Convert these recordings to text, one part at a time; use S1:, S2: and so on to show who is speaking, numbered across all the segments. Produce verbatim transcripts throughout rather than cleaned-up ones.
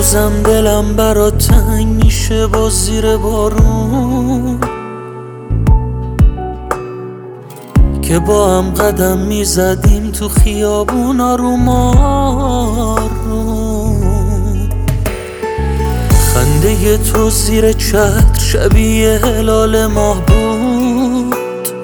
S1: روزم دلم برات تنگ میشه با زیر بارون، که با هم قدم میزدیم تو خیابون آروم آروم. خنده تو زیر چتر شبیه هلال ماه بود،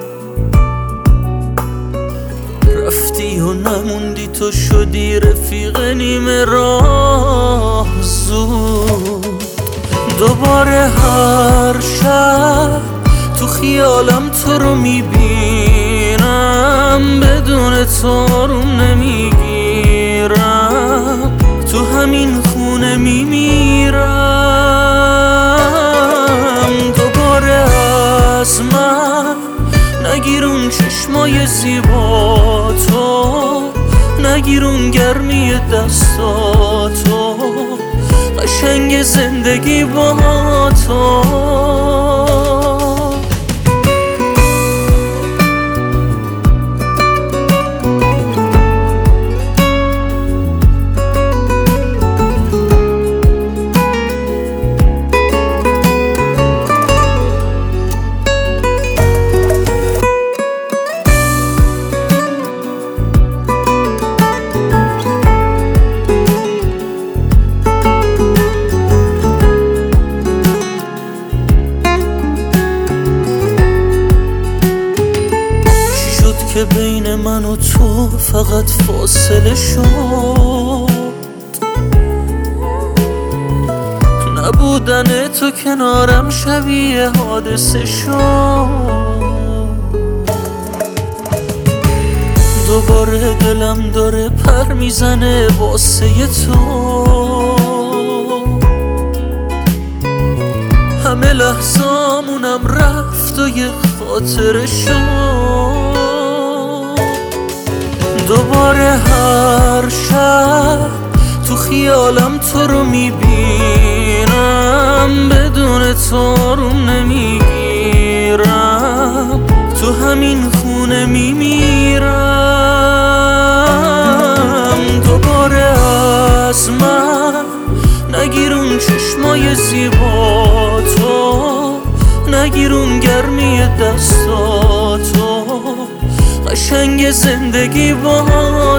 S1: رفتی و نموندی تو شدی رفیق نیمه راه زود. دوباره هر شب تو خیالم تو رو میبینم، بدون تو آروم نمیگیرم، تو همین خونه میمیرم. دوباره از من نگیرون چشمای زیبا تو، نگیرون گرمی دستاتو، قشنگ زندگی با تو. که بین من و تو فقط فاصله شد، نبودن تو کنارم شبیه حادثه شد. دوباره دلم داره پر میزنه واسه تو، همه لحظامونم رفت و یه خاطره شد. دوباره هر شب تو خیالم تو رو میبینم، بدون تو آروم نمیگیرم، تو همین خونه میمیرم. دوباره از من نگیرون چشمای زیبا تو، نگیرون گرمی دستاتو، قشنگ زندگی با